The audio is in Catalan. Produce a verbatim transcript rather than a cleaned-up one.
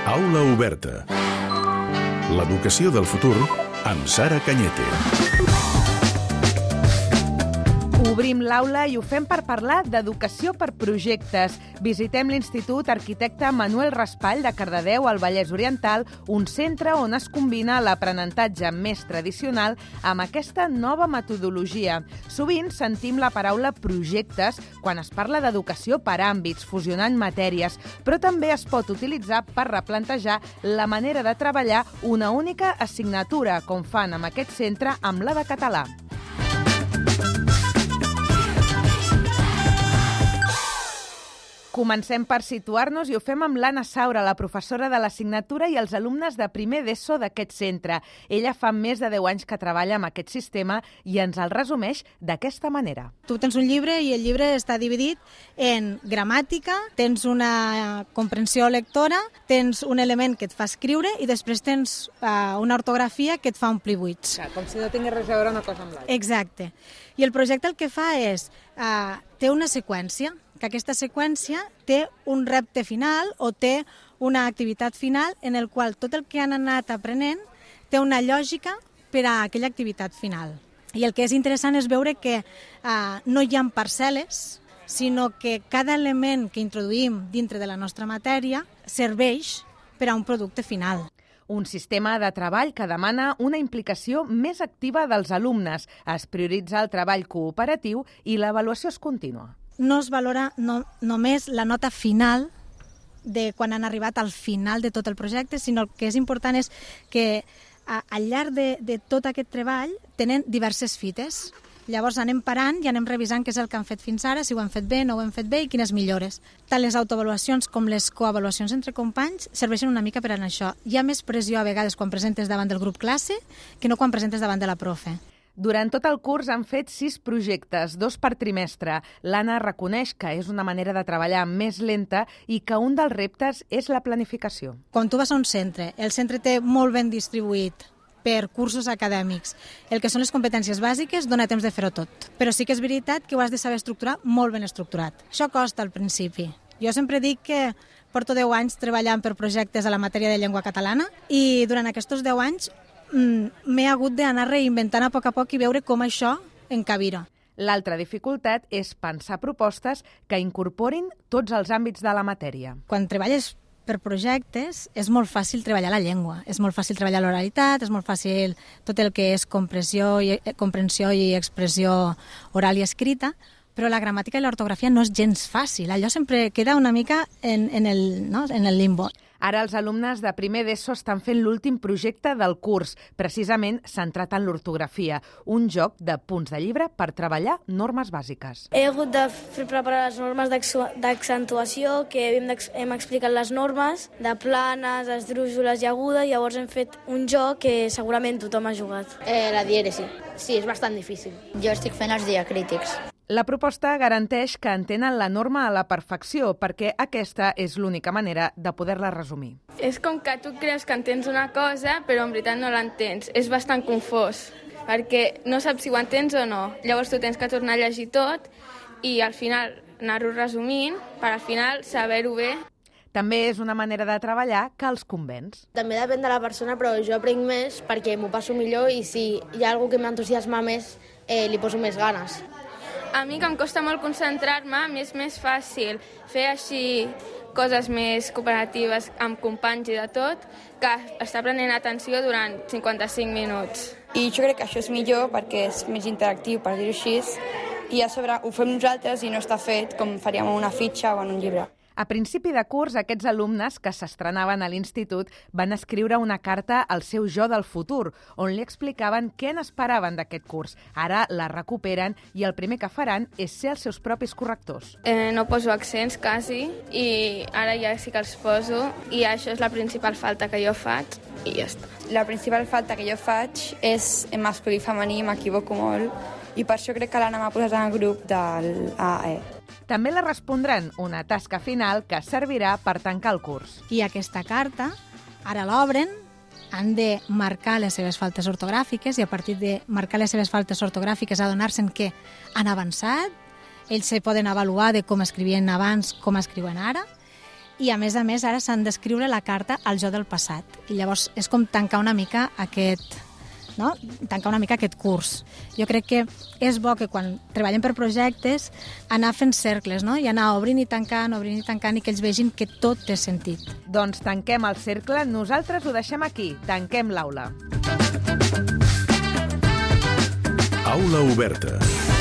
Aula oberta. L'educació del futur amb Sara Cañete. Obrim l'aula i ho fem per parlar d'educació per projectes. Visitem l'Institut Arquitecte Manuel Raspall de Cardedeu, al Vallès Oriental, un centre on es combina l'aprenentatge més tradicional amb aquesta nova metodologia. Sovint sentim la paraula projectes quan es parla d'educació per àmbits, fusionant matèries, però també es pot utilitzar per replantejar la manera de treballar una única assignatura, com fan amb aquest centre amb la de català. Comencem per situar-nos i ho fem amb l'Anna Saura, la professora de l'assignatura i els alumnes de primer d'ESO d'aquest centre. Ella fa més de deu anys que treballa amb aquest sistema i ens el resumeix d'aquesta manera. Tu tens un llibre i el llibre està dividit en gramàtica, tens una comprensió lectora, tens un element que et fa escriure i després tens uh, una ortografia que et fa omplir buits. Com si no tingués res a veure una cosa amb l'altra. Exacte. I el projecte el que fa és, uh, té una seqüència, que aquesta seqüència té un repte final o té una activitat final en el qual tot el que han anat aprenent té una lògica per a aquella activitat final. I el que és interessant és veure que uh, no hi ha parcel·les, sinó que cada element que introduïm dintre de la nostra matèria serveix per a un producte final. Un sistema de treball que demana una implicació més activa dels alumnes. Es prioritza el treball cooperatiu i l'avaluació és contínua. No es valora no, només la nota final de quan han arribat al final de tot el projecte, sinó el que és important és que a, al llarg de, de tot aquest treball tenen diverses fites. Llavors anem parant i anem revisant què és el que han fet fins ara, si ho han fet bé, no ho han fet bé i quines millores. Tant les autoavaluacions com les coavaluacions entre companys serveixen una mica per a això. Hi ha més pressió a vegades quan presentes davant del grup classe que no quan presentes davant de la profe. Durant tot el curs han fet sis projectes, dos per trimestre. L'Anna reconeix que és una manera de treballar més lenta i que un dels reptes és la planificació. Quan tu vas a un centre, el centre té molt ben distribuït per cursos acadèmics. El que són les competències bàsiques dona temps de fer-ho tot. Però sí que és veritat que ho has de saber estructurar molt ben estructurat. Això costa al principi. Jo sempre dic que porto deu anys treballant per projectes a la matèria de llengua catalana i durant aquests deu anys m'he hagut d'anar reinventant a poc a poc i veure com això encabira. L'altra dificultat és pensar propostes que incorporin tots els àmbits de la matèria. Quan treballes per projectes és molt fàcil treballar la llengua, és molt fàcil treballar l'oralitat, és molt fàcil tot el que és comprensió i, comprensió i expressió oral i escrita, però la gramàtica i l'ortografia no és gens fàcil. Allò sempre queda una mica en, en, el, no? en el limbo. Ara els alumnes de primer d'ESO estan fent l'últim projecte del curs, precisament centrat en l'ortografia, un joc de punts de llibre per treballar normes bàsiques. He hagut de fer preparar les normes d'accentuació, que hem, hem explicat les normes, de planes, esdrújoles i aguda, i llavors hem fet un joc que segurament tothom ha jugat. Eh, la dièresi. Sí, és bastant difícil. Jo estic fent els diacrítics. La proposta garanteix que entenen la norma a la perfecció, perquè aquesta és l'única manera de poder-la resumir. És com que tu creus que entens una cosa, però en veritat no l'entens. És bastant confós, perquè no saps si ho entens o no. Llavors tu tens que tornar a llegir tot i al final anar-ho resumint per al final saber-ho bé. També és una manera de treballar que els convenç. També depèn de la persona, però jo aprenc més perquè m'ho passo millor i si hi ha alguna que m'entusiasma més, eh, li poso més ganes. A mi, que em costa molt concentrar-me, m'és més fàcil fer així coses més cooperatives amb companys i de tot, que estar prenent atenció durant cinquanta-cinc minuts. I jo crec que això és millor perquè és més interactiu, per dir-ho així, i a sobre ho fem nosaltres i no està fet com faríem una fitxa o en un llibre. A principi de curs, aquests alumnes que s'estrenaven a l'institut van escriure una carta al seu jo del futur, on li explicaven què n'esperaven d'aquest curs. Ara la recuperen i el primer que faran és ser els seus propis correctors. Eh, no poso accents, quasi, i ara ja sí que els poso, i això és la principal falta que jo faig, i ja està. La principal falta que jo faig és en masculí i femení, m'equivoco molt, i per això crec que l'Anna m'ha posat en el grup del A E. També la respondran una tasca final que servirà per tancar el curs. I aquesta carta, ara l'obren, han de marcar les seves faltes ortogràfiques i a partir de marcar les seves faltes ortogràfiques adonar-se'n que han avançat, ells se poden avaluar de com escrivien abans, com escriuen ara, i a més a més ara s'han d'escriure la carta al jo del passat. I llavors és com tancar una mica aquest... No? tancar una mica aquest curs. Jo crec que és bo que quan treballem per projectes anar fent cercles, no? I anar obrint i tancant, obrint i tancant, i que ells vegin que tot té sentit. Doncs tanquem el cercle, nosaltres ho deixem aquí, tanquem l'aula. Aula oberta.